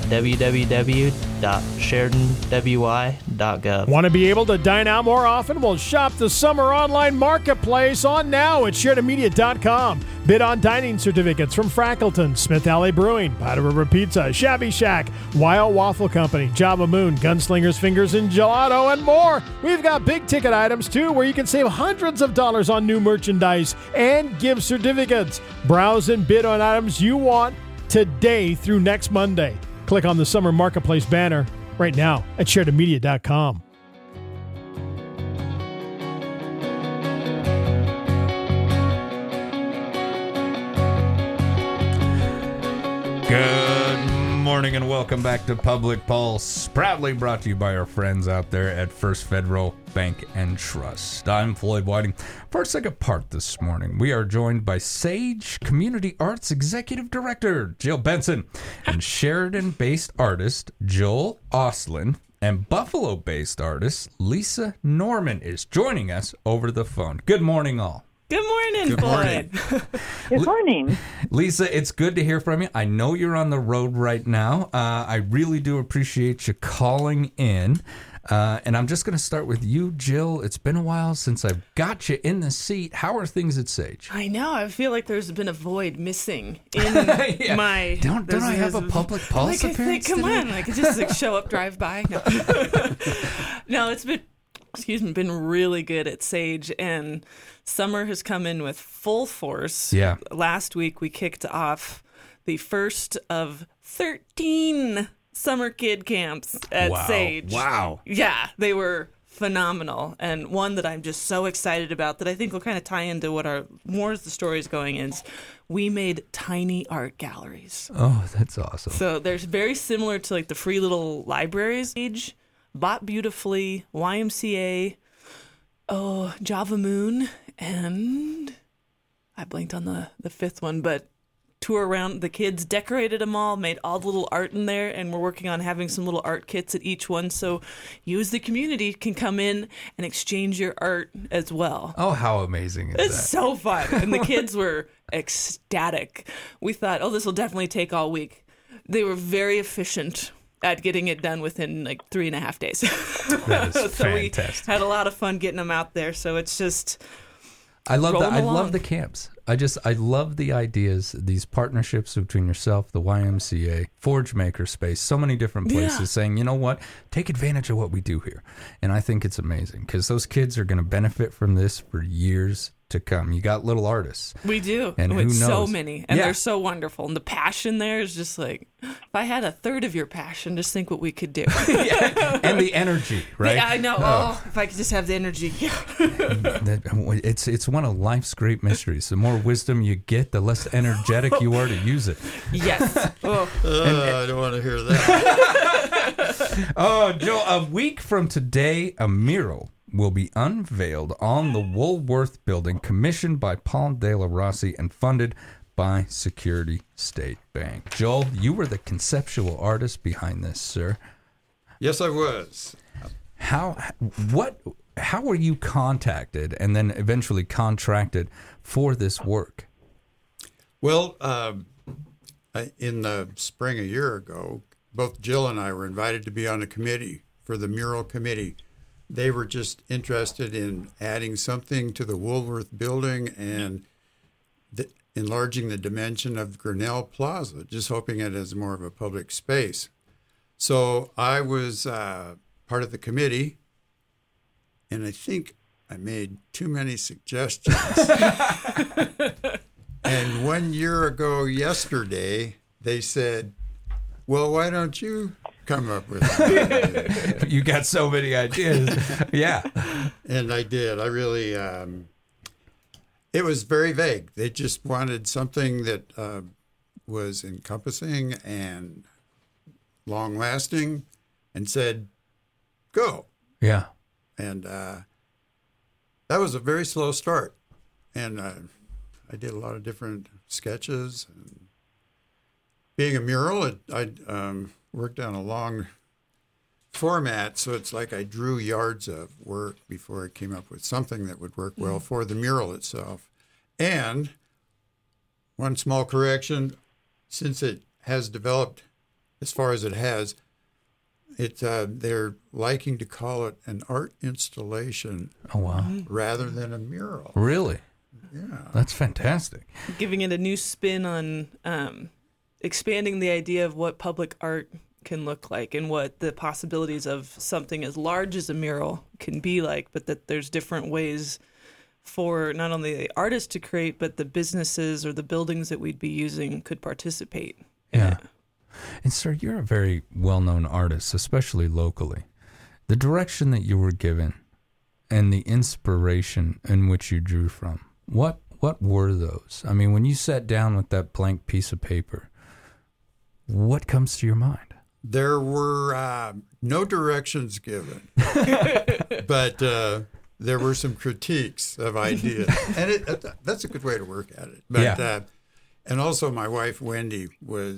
[SPEAKER 15] www.sheridanwy.gov.
[SPEAKER 2] Want to be able to dine out more often? Well, shop the summer online marketplace on now at SheridanMedia.com. Bid on dining certificates from Frackleton, Smith Alley Brewing, Powder River Pizza, Shabby Shack, Wild Waffle Company, Java Moon, Gunslinger's Fingers and Gelato, and more. We've got big ticket items too, where you can save hundreds of dollars on new merchandise and gift certificates. Browse and bid on items you want today through next Monday. Click on the Summer Marketplace banner right now at SheridanMedia.com.
[SPEAKER 6] Good morning and welcome back to Public Pulse, proudly brought to you by our friends out there at First Federal Bank and Trust. I'm Floyd Whiting. For our second part this morning, we are joined by Sage Community Arts Executive Director Jill Benson and Sheridan-based artist Joel Oslin and Buffalo-based artist Lisa Norman is joining us over the phone. Good morning, all.
[SPEAKER 16] Good morning,
[SPEAKER 6] Good morning.
[SPEAKER 16] Good morning.
[SPEAKER 6] Lisa, it's good to hear from you. I know you're on the road right now. I really do appreciate you calling in. And I'm just going to start with you, Jill. It's been a while since I've got you in the seat. How are things at Sage?
[SPEAKER 16] I know. I feel like there's been a void missing in my...
[SPEAKER 6] Don't I have a public pulse appearance
[SPEAKER 16] Come
[SPEAKER 6] today?
[SPEAKER 16] on. I could just show up, drive by. No, no, it's been really good at Sage, and summer has come in with full force.
[SPEAKER 6] Yeah.
[SPEAKER 16] Last week we kicked off the first of 13 summer kid camps at Sage.
[SPEAKER 7] Wow.
[SPEAKER 16] Yeah, they were phenomenal, and one that I'm just so excited about that I think will kind of tie into what more as the story is going is we made tiny art galleries.
[SPEAKER 6] Oh, that's awesome.
[SPEAKER 16] So they're very similar to like the free little libraries. Bought Beautifully, YMCA, Java Moon, and I blanked on the fifth one, but tour around. The kids decorated them all, made all the little art in there, and we're working on having some little art kits at each one, so you as the community can come in and exchange your art as well.
[SPEAKER 6] Oh, how amazing is
[SPEAKER 16] It's
[SPEAKER 6] that?
[SPEAKER 16] so fun, and the kids were ecstatic. We thought, this will definitely take all week. They were very efficient at getting it done within like 3.5 days.
[SPEAKER 6] That is
[SPEAKER 16] So we
[SPEAKER 6] fantastic.
[SPEAKER 16] had a lot of fun getting them out there. So it's just
[SPEAKER 6] I love
[SPEAKER 16] roll
[SPEAKER 6] that.
[SPEAKER 16] 'em
[SPEAKER 6] I
[SPEAKER 16] along.
[SPEAKER 6] love the camps. I love the ideas, these partnerships between yourself, the YMCA, Forge Makerspace, so many different places
[SPEAKER 16] Yeah.
[SPEAKER 6] saying, you know what, take advantage of what we do here. And I think it's amazing because those kids are going to benefit from this for years to come. You got little artists.
[SPEAKER 16] We do.
[SPEAKER 6] And
[SPEAKER 16] With
[SPEAKER 6] who
[SPEAKER 16] so
[SPEAKER 6] knows?
[SPEAKER 16] many. And
[SPEAKER 6] Yeah.
[SPEAKER 16] they're so wonderful. And the passion there is just like, if I had a third of your passion, just think what we could do.
[SPEAKER 6] And the energy, right?
[SPEAKER 16] Yeah, I know. Oh, if I could just have the energy.
[SPEAKER 6] It's one of life's great mysteries. The more wisdom you get, the less energetic you are to use it.
[SPEAKER 16] Yes. Oh.
[SPEAKER 17] I don't want to hear that.
[SPEAKER 6] Oh, Joe, a week from today, a mural will be unveiled on the Woolworth Building, commissioned by Paul De La Rossi and funded by Security State Bank. Joel, you were the conceptual artist behind this, sir.
[SPEAKER 17] Yes, I was.
[SPEAKER 6] How were you contacted and then eventually contracted for this work?
[SPEAKER 17] Well, in the spring a year ago, both Jill and I were invited to be on a committee for the mural committee. They were just interested in adding something to the Woolworth Building and enlarging the dimension of Grinnell Plaza, just hoping it as more of a public space. So I was part of the committee, and I think I made too many suggestions. And 1 year ago yesterday, they said, well, why don't you come up with it?
[SPEAKER 6] You got so many ideas. Yeah.
[SPEAKER 17] And I did. I really, it was very vague. They just wanted something that was encompassing and long-lasting and said, go.
[SPEAKER 6] Yeah.
[SPEAKER 17] And that was a very slow start. And I did a lot of different sketches. And being a mural, I worked on a long format, so it's like I drew yards of work before I came up with something that would work well for the mural itself. And one small correction, since it has developed as far as it has, they're liking to call it an art installation.
[SPEAKER 6] Oh, wow.
[SPEAKER 17] Rather than a mural.
[SPEAKER 6] Really?
[SPEAKER 17] Yeah.
[SPEAKER 6] That's fantastic.
[SPEAKER 16] Giving it a new spin on expanding the idea of what public art can look like and what the possibilities of something as large as a mural can be like, but that there's different ways for not only the artist to create, but the businesses or the buildings that we'd be using could participate.
[SPEAKER 6] Yeah. And sir, you're a very well-known artist, especially locally. The direction that you were given and the inspiration in which you drew from, what were those? I mean, when you sat down with that blank piece of paper, what comes to your mind?
[SPEAKER 17] There were no directions given, but there were some critiques of ideas, and that's a good way to work at it. But,
[SPEAKER 6] yeah.
[SPEAKER 17] And also my wife, Wendy,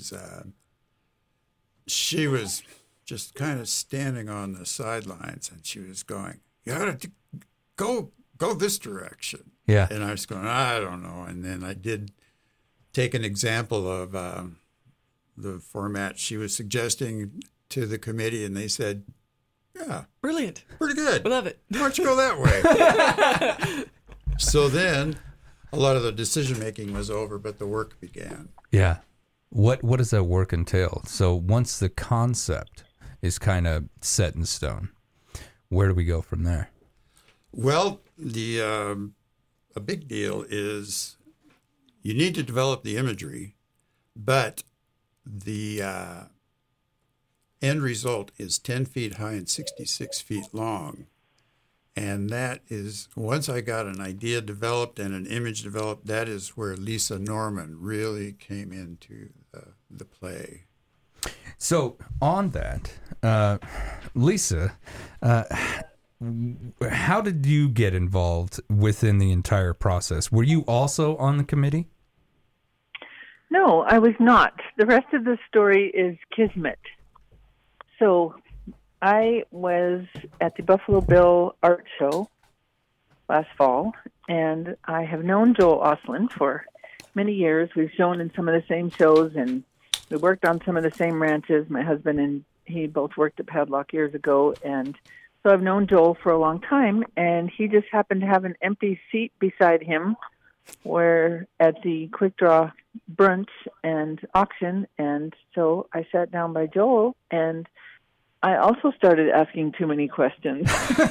[SPEAKER 17] she was just kind of standing on the sidelines, and she was going, you got to go this direction.
[SPEAKER 6] Yeah.
[SPEAKER 17] And I was going, I don't know. And then I did take an example of the format she was suggesting to the committee, and they said, yeah.
[SPEAKER 16] Brilliant.
[SPEAKER 17] Pretty good.
[SPEAKER 16] We love it.
[SPEAKER 17] Why don't you go that way? So then a lot of the decision-making was over, but the work began.
[SPEAKER 6] Yeah. What does that work entail? So once the concept is kind of set in stone, where do we go from there?
[SPEAKER 17] Well, a big deal is you need to develop the imagery, but the end result is 10 feet high and 66 feet long. And that is, once I got an idea developed and an image developed, that is where Lisa Norman really came into the play.
[SPEAKER 6] So on that, Lisa, how did you get involved within the entire process? Were you also on the committee?
[SPEAKER 18] No, I was not. The rest of the story is kismet. So I was at the Buffalo Bill Art Show last fall, and I have known Joel Osland for many years. We've shown in some of the same shows, and we worked on some of the same ranches, my husband and he both worked at Padlock years ago, and so I've known Joel for a long time, and he just happened to have an empty seat beside him where at the quick draw brunch and auction, and so I sat down by Joel, and I also started asking too many questions.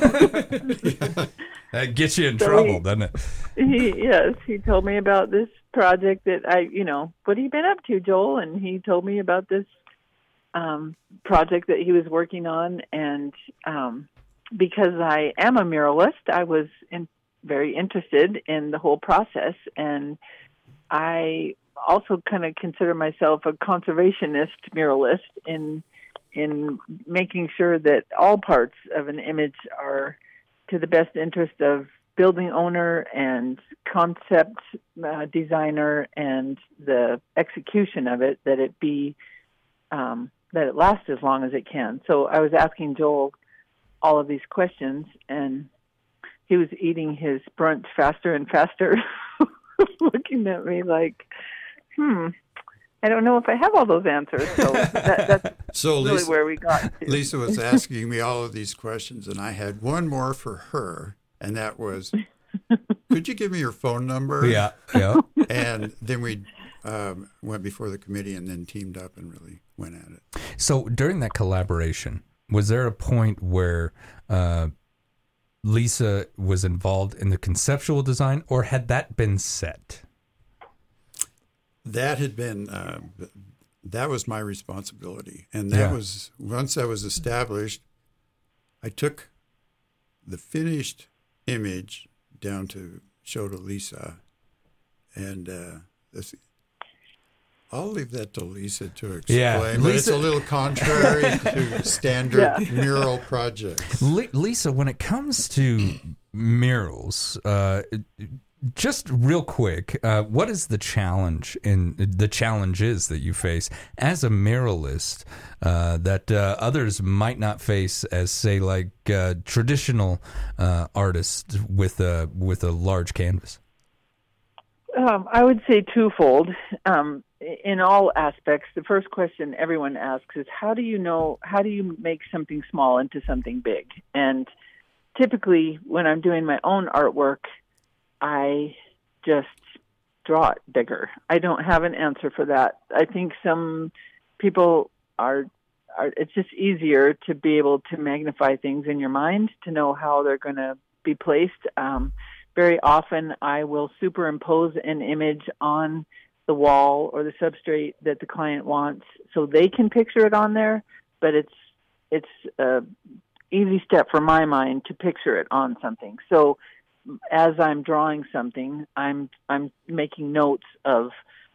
[SPEAKER 6] That gets you in trouble, doesn't it?
[SPEAKER 18] Yes, he told me about this project that what have you been up to, Joel? And he told me about this project that he was working on, and because I am a muralist, I was very interested in the whole process, and I also kind of consider myself a conservationist muralist in making sure that all parts of an image are to the best interest of building owner and concept designer and the execution of it, that it be that it lasts as long as it can. So I was asking Joel all of these questions, and he was eating his brunch faster and faster, looking at me like, I don't know if I have all those answers. So that's really
[SPEAKER 17] Lisa,
[SPEAKER 18] where we got to.
[SPEAKER 17] Lisa was asking me all of these questions, and I had one more for her, and that was, could you give me your phone number?
[SPEAKER 6] Yeah.
[SPEAKER 17] And then we went before the committee and then teamed up and really went at it.
[SPEAKER 6] So during that collaboration, was there a point where Lisa was involved in the conceptual design, or had that been set?
[SPEAKER 17] That had been, that was my responsibility. And that was, once that was established, I took the finished image down to show to Lisa. And I'll leave that to Lisa to explain, but it's a little contrary to standard mural projects.
[SPEAKER 6] Lisa, when it comes to murals, just real quick, what is the challenge the challenges that you face as a muralist that others might not face as, say, like traditional artists with a large canvas?
[SPEAKER 18] I would say twofold. In all aspects, the first question everyone asks is, how do you make something small into something big? And typically when I'm doing my own artwork, I just draw it bigger. I don't have an answer for that. I think some people it's just easier to be able to magnify things in your mind, to know how they're going to be placed. Very often I will superimpose an image on the wall or the substrate that the client wants so they can picture it on there, but it's a easy step for my mind to picture it on something. So as I'm drawing something, I'm making notes of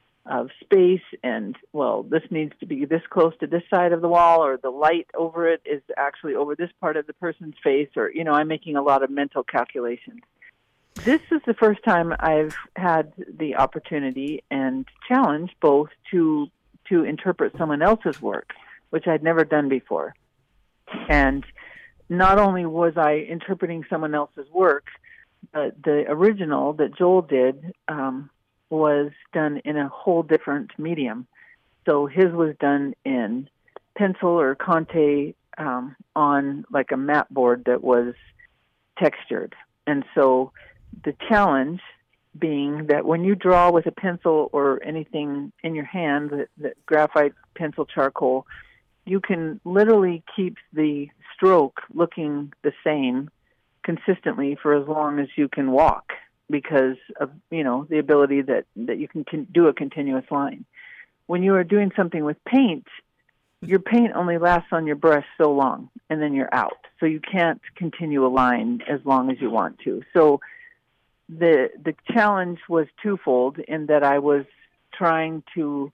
[SPEAKER 18] space and, well, this needs to be this close to this side of the wall, or the light over it is actually over this part of the person's face, or, I'm making a lot of mental calculations. This is the first time I've had the opportunity and challenge both to interpret someone else's work, which I'd never done before. And not only was I interpreting someone else's work, but the original that Joel did was done in a whole different medium. So his was done in pencil or Conte on like a mat board that was textured. And so the challenge being that when you draw with a pencil or anything in your hand, that graphite, pencil, charcoal, you can literally keep the stroke looking the same consistently for as long as you can walk, because of the ability that you can do a continuous line. When you are doing something with paint, your paint only lasts on your brush so long, and then you're out. So you can't continue a line as long as you want to. So the challenge was twofold, in that I was trying to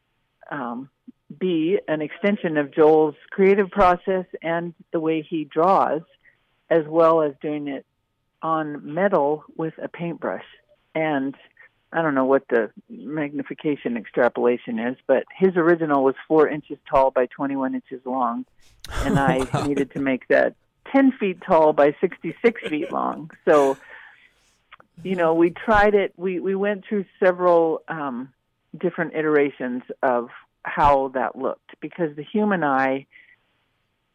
[SPEAKER 18] be an extension of Joel's creative process and the way he draws, as well as doing it on metal with a paintbrush. And I don't know what the magnification extrapolation is, but his original was 4 inches tall by 21 inches long, and I needed to make that 10 feet tall by 66 feet long. So, we tried it. We went through several different iterations of how that looked, because the human eye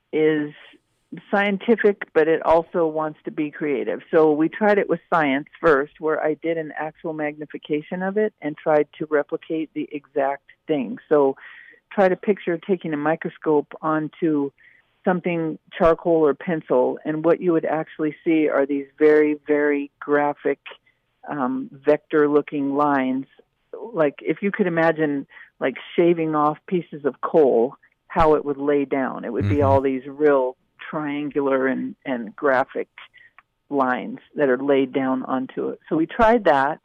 [SPEAKER 18] is scientific, but it also wants to be creative. So we tried it with science first, where I did an actual magnification of it and tried to replicate the exact thing. So try to picture taking a microscope onto something charcoal or pencil, and what you would actually see are these very, very graphic vector-looking lines. Like if you could imagine like shaving off pieces of coal, how it would lay down. It would be all these real triangular and graphic lines that are laid down onto it. So we tried that,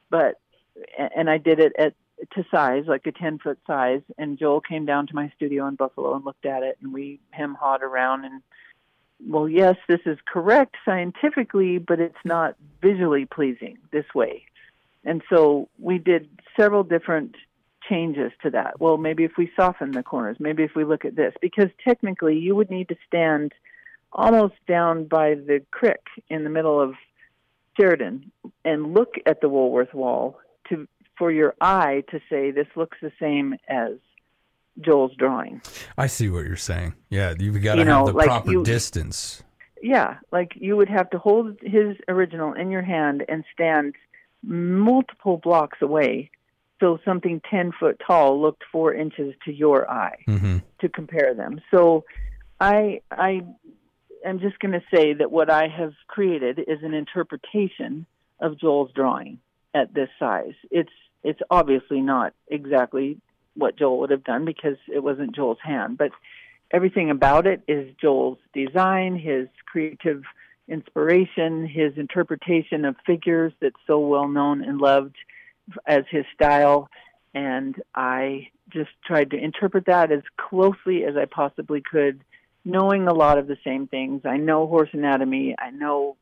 [SPEAKER 18] and I did it to size, like a 10-foot size, and Joel came down to my studio in Buffalo and looked at it, and we hem-hawed around, and well, yes, this is correct scientifically, but it's not visually pleasing this way. And so we did several different changes to that. Well, maybe if we soften the corners, maybe if we look at this, because technically you would need to stand almost down by the creek in the middle of Sheridan and look at the Woolworth Wall for your eye to say this looks the same as Joel's drawing.
[SPEAKER 6] I see what you're saying. Yeah, you've got to have the proper distance.
[SPEAKER 18] Yeah, like you would have to hold his original in your hand and stand multiple blocks away, so something 10 foot tall looked 4 inches to your eye to compare them. So I am just going to say that what I have created is an interpretation of Joel's drawing at this size. It's obviously not exactly what Joel would have done because it wasn't Joel's hand, but everything about it is Joel's design, his creative inspiration, his interpretation of figures that's so well known and loved as his style, and I just tried to interpret that as closely as I possibly could, knowing a lot of the same things. I know horse anatomy, I know,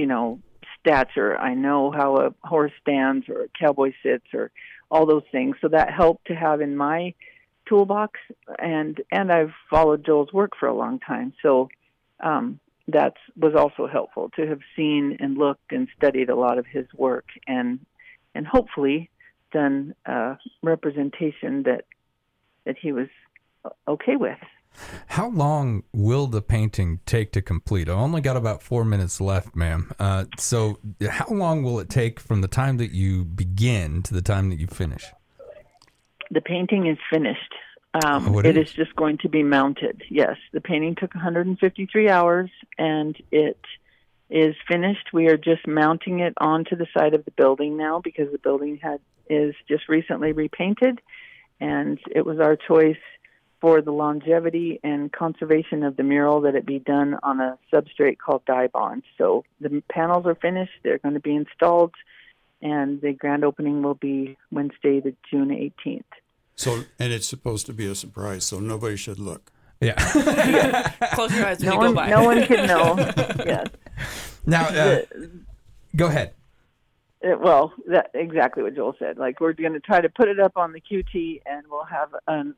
[SPEAKER 18] stature, I know how a horse stands or a cowboy sits or all those things, so that helped to have in my toolbox, and I've followed Joel's work for a long time, so that was also helpful to have seen and looked and studied a lot of his work and hopefully done a representation that he was okay with.
[SPEAKER 6] How long will the painting take to complete? I've only got about 4 minutes left, ma'am. So how long will it take from the time that you begin to the time that you finish?
[SPEAKER 18] The painting is finished. It is just going to be mounted. Yes, the painting took 153 hours, and it is finished. We are just mounting it onto the side of the building now because the building is just recently repainted, and it was our choice for the longevity and conservation of the mural that it be done on a substrate called Dibond. So the panels are finished. They're going to be installed, and the grand opening will be Wednesday, the June 18th.
[SPEAKER 17] So, and it's supposed to be a surprise, so nobody should look.
[SPEAKER 6] Yeah.
[SPEAKER 16] Close your eyes when you go by.
[SPEAKER 18] No one can know. Yes.
[SPEAKER 6] Now, go ahead.
[SPEAKER 18] That's exactly what Joel said. Like, we're going to try to put it up on the QT, and we'll have an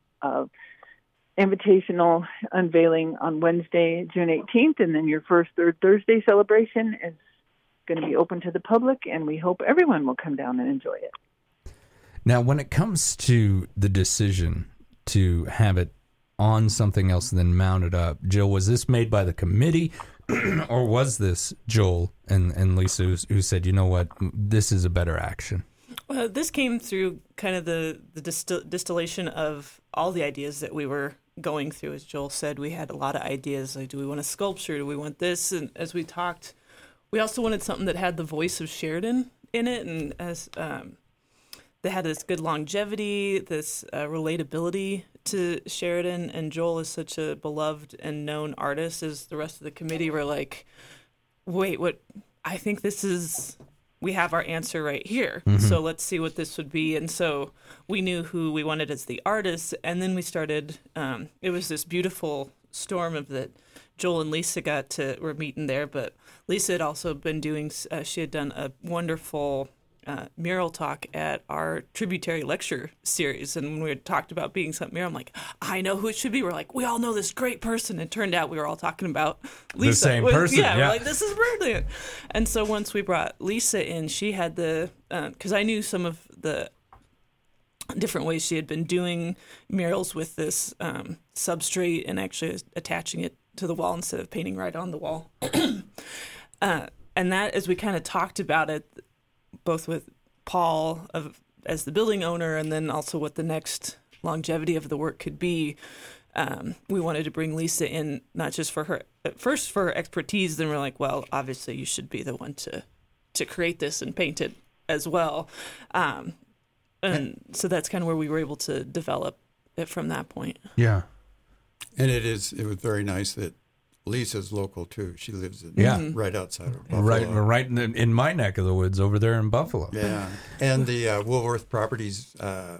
[SPEAKER 18] invitational unveiling on Wednesday, June 18th, and then your first Third Thursday celebration is going to be open to the public, and we hope everyone will come down and enjoy it.
[SPEAKER 6] Now, when it comes to the decision to have it on something else and then mount it up, Jill, was this made by the committee, or was this Joel and Lisa who said, you know what, this is a better action?
[SPEAKER 16] Well, this came through kind of the distillation of all the ideas that we were going through. As Joel said, we had a lot of ideas, like, do we want a sculpture, do we want this? And as we talked, we also wanted something that had the voice of Sheridan in it, and as they had this good longevity, this relatability to Sheridan, and Joel is such a beloved and known artist, as the rest of the committee were like, wait, what? I think we have our answer right here. Mm-hmm. So let's see what this would be. And so we knew who we wanted as the artist, and then we started, it was this beautiful storm of that Joel and Lisa were meeting there, but Lisa had also been doing, she had done a wonderful mural talk at our tributary lecture series, and when we had talked about being something mural, I'm like, I know who it should be. We're like, we all know this great person. It turned out we were all talking about Lisa.
[SPEAKER 6] The same person.
[SPEAKER 16] Yeah, we're like, this is brilliant. And so once we brought Lisa in, she had because I knew some of the different ways she had been doing murals with this substrate and actually attaching it to the wall instead of painting right on the wall. And that, as we kind of talked about it, both with Paul as the building owner, and then also what the next longevity of the work could be, we wanted to bring Lisa in, not just for her, at first for her expertise, then we're like, well, obviously you should be the one to create this and paint it as well. And so that's kind of where we were able to develop it from that point.
[SPEAKER 6] Yeah.
[SPEAKER 17] And it was very nice that Lisa's local too. She lives right outside of Buffalo.
[SPEAKER 6] Right in my neck of the woods over there in Buffalo.
[SPEAKER 17] Yeah. And the Woolworth Properties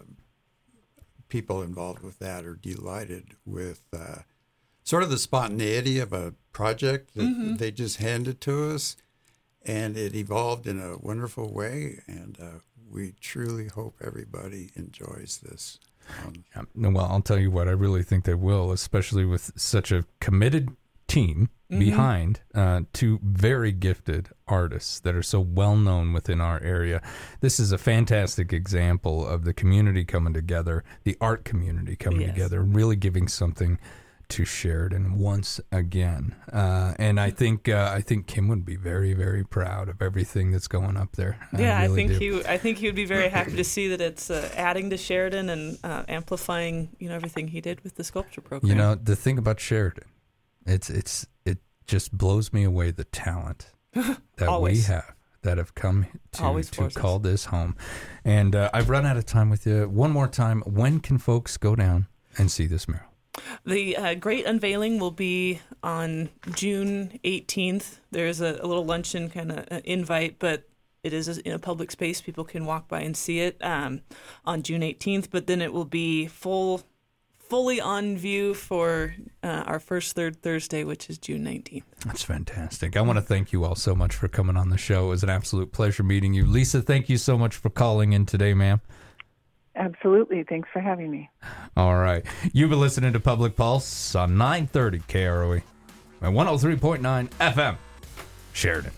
[SPEAKER 17] people involved with that are delighted with sort of the spontaneity of a project that they just handed to us. And it evolved in a wonderful way. And we truly hope everybody enjoys this.
[SPEAKER 6] Well, I'll tell you what, I really think they will, especially with such a committed team behind two very gifted artists that are so well known within our area. This is a fantastic example of the community coming together, the art community coming together, really giving something to Sheridan once again. And I think Kim would be very, very proud of everything that's going up there.
[SPEAKER 16] I think he would be very happy to see that it's adding to Sheridan and amplifying everything he did with the sculpture program.
[SPEAKER 6] The thing about Sheridan, it just blows me away, the talent that we have that have come to call this home. And I've run out of time with you. One more time, when can folks go down and see this mural?
[SPEAKER 16] The great unveiling will be on June 18th. There's a little luncheon kind of invite, but it is in a public space. People can walk by and see it on June 18th, but then it will be fully on view for our first third Thursday, which is June 19th.
[SPEAKER 6] That's fantastic. I want to thank you all so much for coming on the show. It was an absolute pleasure meeting you. Lisa, thank you so much for calling in today, ma'am.
[SPEAKER 18] Absolutely. Thanks for having me.
[SPEAKER 6] All right. You've been listening to Public Pulse on 930 KROE and 103.9 FM, Sheridan.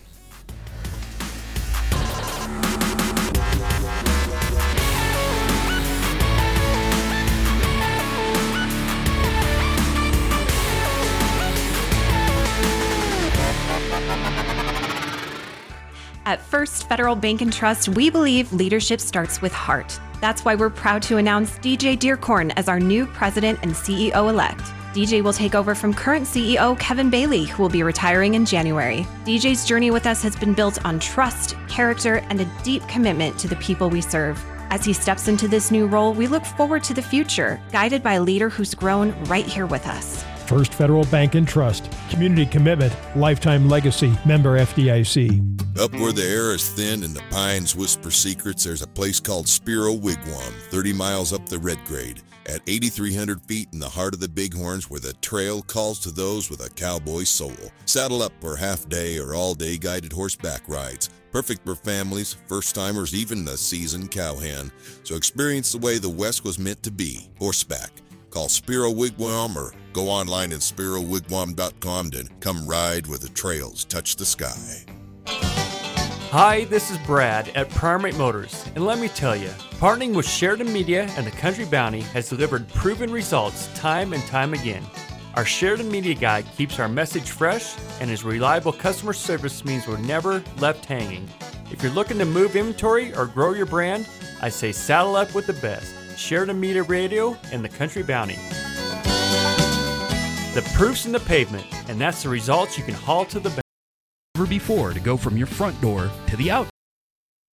[SPEAKER 8] At First Federal Bank and Trust, we believe leadership starts with heart. That's why we're proud to announce DJ Dearcorn as our new president and CEO-elect. DJ will take over from current CEO Kevin Bailey, who will be retiring in January. DJ's journey with us has been built on trust, character, and a deep commitment to the people we serve. As he steps into this new role, we look forward to the future, guided by a leader who's grown right here with us.
[SPEAKER 2] First Federal Bank and Trust. Community commitment. Lifetime legacy. Member FDIC.
[SPEAKER 14] Up where the air is thin and the pines whisper secrets, there's a place called Spiro Wigwam, 30 miles up the Red Grade, at 8,300 feet in the heart of the Bighorns, where the trail calls to those with a cowboy soul. Saddle up for half-day or all-day guided horseback rides. Perfect for families, first-timers, even the seasoned cowhand. So experience the way the West was meant to be, horseback. Call Spiro Wigwam or go online at spirowigwam.com to come ride where the trails touch the sky.
[SPEAKER 19] Hi, this is Brad at Primate Motors, and let me tell you, partnering with Sheridan Media and the Country Bounty has delivered proven results time and time again. Our Sheridan Media Guide keeps our message fresh, and his reliable customer service means we're never left hanging. If you're looking to move inventory or grow your brand, I say saddle up with the best. Sheridan Media Radio and the Country Bounty. The proof's in the pavement, and that's the results you can haul to the bank.
[SPEAKER 11] Ever before to go from your front door to the out